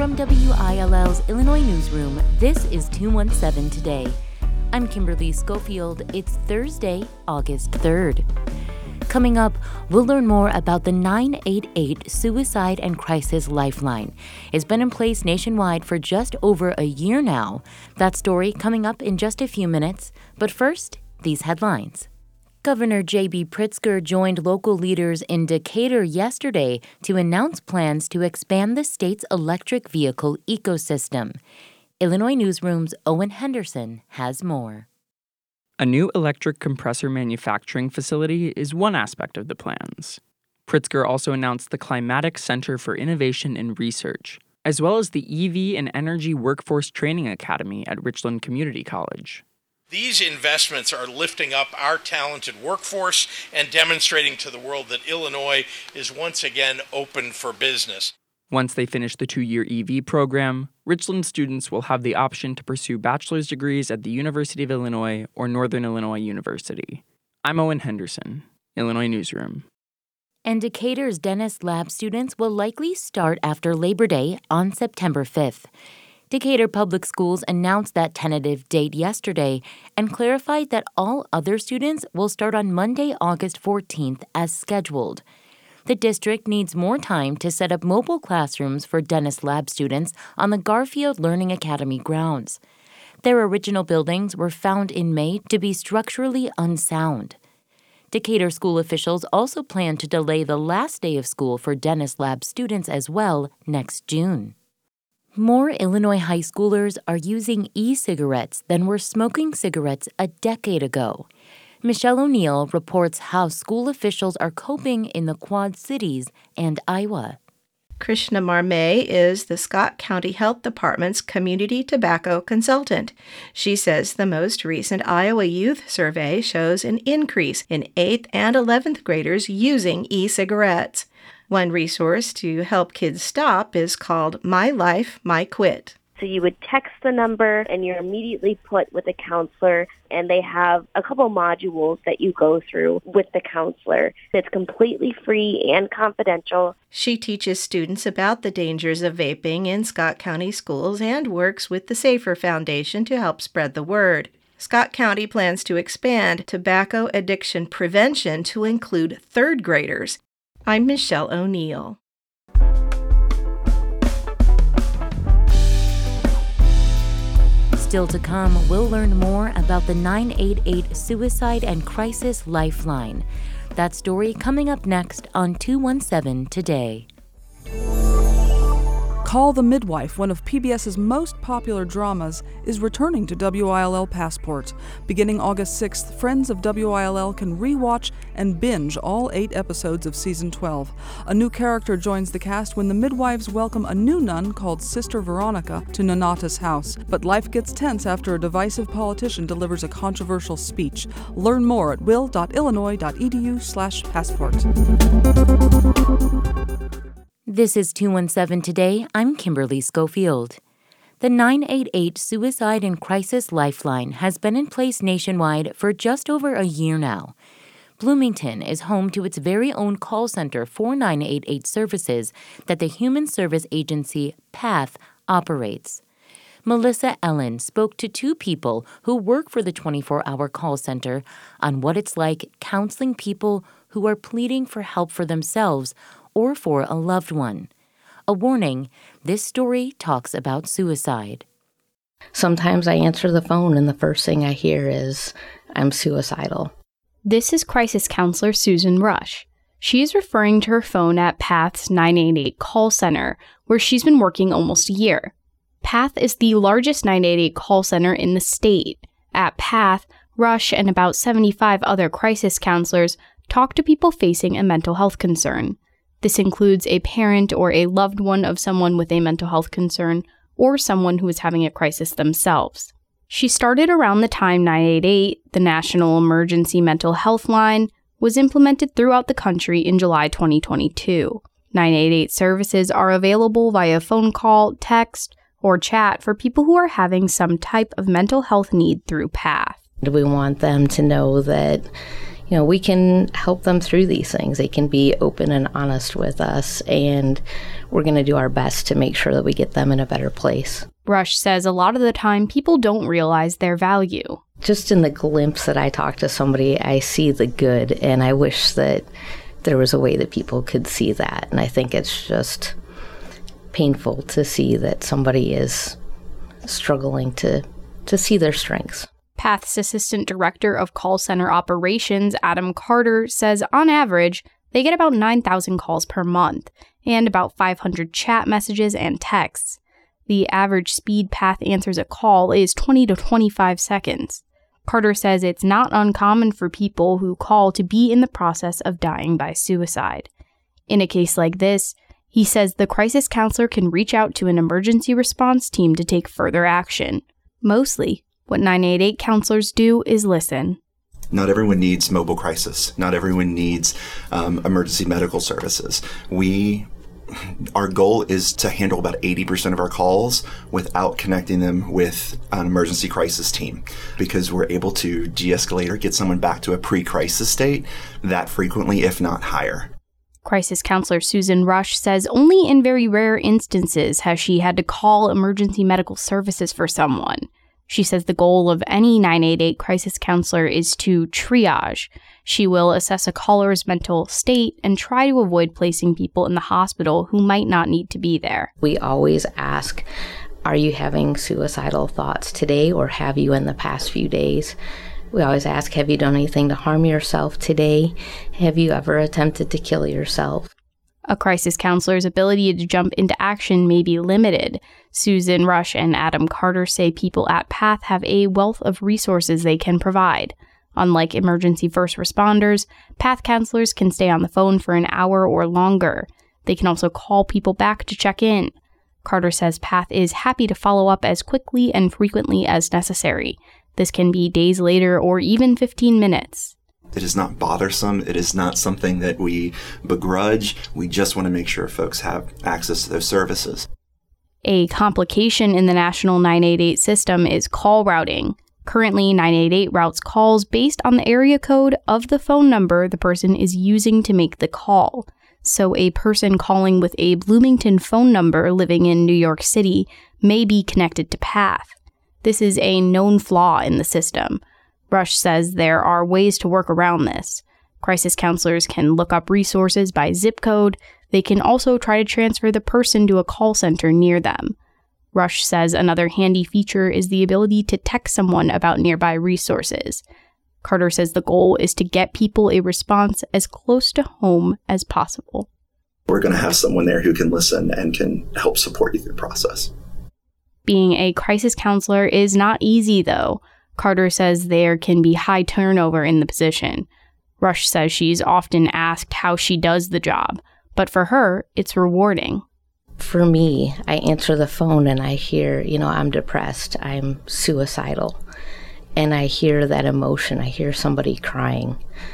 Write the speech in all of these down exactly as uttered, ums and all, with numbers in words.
From W I L L's Illinois Newsroom, this is two one seven Today. I'm Kimberly Schofield. It's Thursday, August third. Coming up, we'll learn more about the nine eight eight Suicide and Crisis Lifeline. It's been in place nationwide for just over a year now. That story coming up in just a few minutes. But first, these headlines. Governor J B Pritzker joined local leaders in Decatur yesterday to announce plans to expand the state's electric vehicle ecosystem. Illinois Newsroom's Owen Henderson has more. A new electric compressor manufacturing facility is one aspect of the plans. Pritzker also announced the Climatic Center for Innovation and Research, as well as the E V and Energy Workforce Training Academy at Richland Community College. These investments are lifting up our talented workforce and demonstrating to the world that Illinois is once again open for business. Once they finish the two-year E V program, Richland students will have the option to pursue bachelor's degrees at the University of Illinois or Northern Illinois University. I'm Owen Henderson, Illinois Newsroom. And Decatur's dentist lab students will likely start after Labor Day on September fifth. Decatur Public Schools announced that tentative date yesterday and clarified that all other students will start on Monday, August fourteenth as scheduled. The district needs more time to set up mobile classrooms for dentist lab students on the Garfield Learning Academy grounds. Their original buildings were found in May to be structurally unsound. Decatur school officials also plan to delay the last day of school for dentist lab students as well next June. More Illinois high schoolers are using e-cigarettes than were smoking cigarettes a decade ago. Michelle O'Neill reports how school officials are coping in the Quad Cities and Iowa. Krishna Marme is the Scott County Health Department's community tobacco consultant. She says the most recent Iowa Youth Survey shows an increase in eighth and eleventh graders using e-cigarettes. One resource to help kids stop is called My Life, My Quit. So you would text the number and you're immediately put with a counselor, and they have a couple modules that you go through with the counselor. It's completely free and confidential. She teaches students about the dangers of vaping in Scott County schools and works with the Safer Foundation to help spread the word. Scott County plans to expand tobacco addiction prevention to include third graders. I'm Michelle O'Neill. Still to come, we'll learn more about the nine eight eight Suicide and Crisis Lifeline. That story coming up next on two one seven Today. Call the Midwife, one of P B S's most popular dramas, is returning to W I L L Passport. Beginning August sixth, friends of W I L L can rewatch and binge all eight episodes of Season twelve. A new character joins the cast when the midwives welcome a new nun called Sister Veronica to Nonata's house. But life gets tense after a divisive politician delivers a controversial speech. Learn more at will.illinois.edu slash passport. This is two one seven Today. I'm Kimberly Schofield. The nine eight eight Suicide and Crisis Lifeline has been in place nationwide for just over a year now. Bloomington is home to its very own call center for nine eight eight services that the human service agency PATH operates. Melissa Ellen spoke to two people who work for the twenty-four hour call center on what it's like counseling people who are pleading for help for themselves or for a loved one. A warning, this story talks about suicide. Sometimes I answer the phone and the first thing I hear is, I'm suicidal. This is crisis counselor Susan Rush. She is referring to her phone at PATH's nine eight eight call center, where she's been working almost a year. PATH is the largest nine eight eight call center in the state. At PATH, Rush and about seventy-five other crisis counselors talk to people facing a mental health concern. This includes a parent or a loved one of someone with a mental health concern or someone who is having a crisis themselves. She started around the time nine eight eight, the National Emergency Mental Health Line, was implemented throughout the country in July twenty twenty-two. nine eight eight services are available via phone call, text, or chat for people who are having some type of mental health need through PATH. We want them to know that you know, we can help them through these things. They can be open and honest with us, and we're going to do our best to make sure that we get them in a better place. Rush says a lot of the time people don't realize their value. Just in the glimpse that I talk to somebody, I see the good, and I wish that there was a way that people could see that. And I think it's just painful to see that somebody is struggling to, to see their strengths. Path's Assistant Director of Call Center Operations, Adam Carter, says on average, they get about nine thousand calls per month and about five hundred chat messages and texts. The average speed Path answers a call is twenty to twenty-five seconds. Carter says it's not uncommon for people who call to be in the process of dying by suicide. In a case like this, he says the crisis counselor can reach out to an emergency response team to take further action. Mostly, what nine eight eight counselors do is listen. Not everyone needs mobile crisis. Not everyone needs um, emergency medical services. We, our goal is to handle about eighty percent of our calls without connecting them with an emergency crisis team, because we're able to de-escalate or get someone back to a pre-crisis state that frequently, if not higher. Crisis counselor Susan Rush says only in very rare instances has she had to call emergency medical services for someone. She says the goal of any nine eight eight crisis counselor is to triage. She will assess a caller's mental state and try to avoid placing people in the hospital who might not need to be there. We always ask, are you having suicidal thoughts today, or have you in the past few days? We always ask, have you done anything to harm yourself today? Have you ever attempted to kill yourself? A crisis counselor's ability to jump into action may be limited. Susan Rush and Adam Carter say people at Path have a wealth of resources they can provide. Unlike emergency first responders, Path counselors can stay on the phone for an hour or longer. They can also call people back to check in. Carter says Path is happy to follow up as quickly and frequently as necessary. This can be days later or even fifteen minutes. It is not bothersome. It is not something that we begrudge. We just want to make sure folks have access to those services. A complication in the national nine eight eight system is call routing. Currently, nine eight eight routes calls based on the area code of the phone number the person is using to make the call. So a person calling with a Bloomington phone number living in New York City may be connected to Path. This is a known flaw in the system. Rush says there are ways to work around this. Crisis counselors can look up resources by zip code. They can also try to transfer the person to a call center near them. Rush says another handy feature is the ability to text someone about nearby resources. Carter says the goal is to get people a response as close to home as possible. We're going to have someone there who can listen and can help support you through the process. Being a crisis counselor is not easy, though. Carter says there can be high turnover in the position. Rush says she's often asked how she does the job, but for her, it's rewarding. For me, I answer the phone and I hear, you know, I'm depressed, I'm suicidal, and I hear that emotion. I hear somebody crying.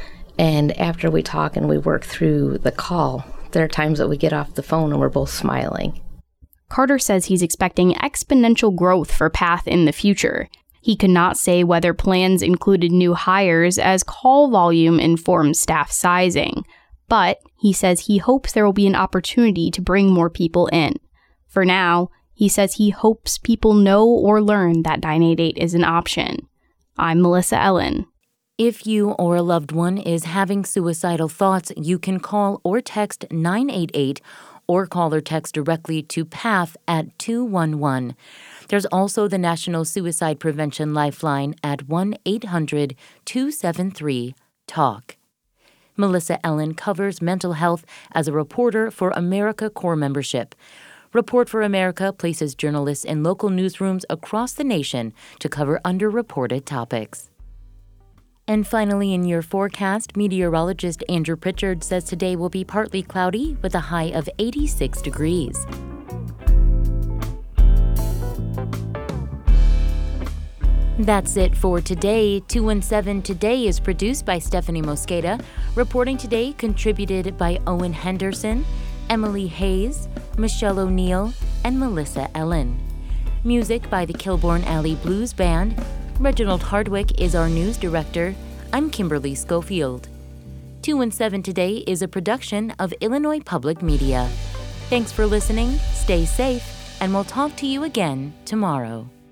And after we talk and we work through the call, there are times that we get off the phone and we're both smiling. Carter says he's expecting exponential growth for Path in the future. He could not say whether plans included new hires, as call volume informs staff sizing. But he says he hopes there will be an opportunity to bring more people in. For now, he says he hopes people know or learn that nine eight eight is an option. I'm Melissa Ellen. If you or a loved one is having suicidal thoughts, you can call or text nine eight eight or call or text directly to Path at two one one. There's also the National Suicide Prevention Lifeline at one eight hundred two seven three talk. Melissa Ellen covers mental health as a reporter for America Corps membership. Report for America places journalists in local newsrooms across the nation to cover underreported topics. And finally, in your forecast, meteorologist Andrew Pritchard says today will be partly cloudy with a high of eighty-six degrees. That's it for today. two one seven Today is produced by Stephanie Mosqueda. Reporting today contributed by Owen Henderson, Emily Hayes, Michelle O'Neill, and Melissa Ellen. Music by the Kilbourne Alley Blues Band. Reginald Hardwick is our news director. I'm Kimberly Schofield. two one seven Today is a production of Illinois Public Media. Thanks for listening, stay safe, and we'll talk to you again tomorrow.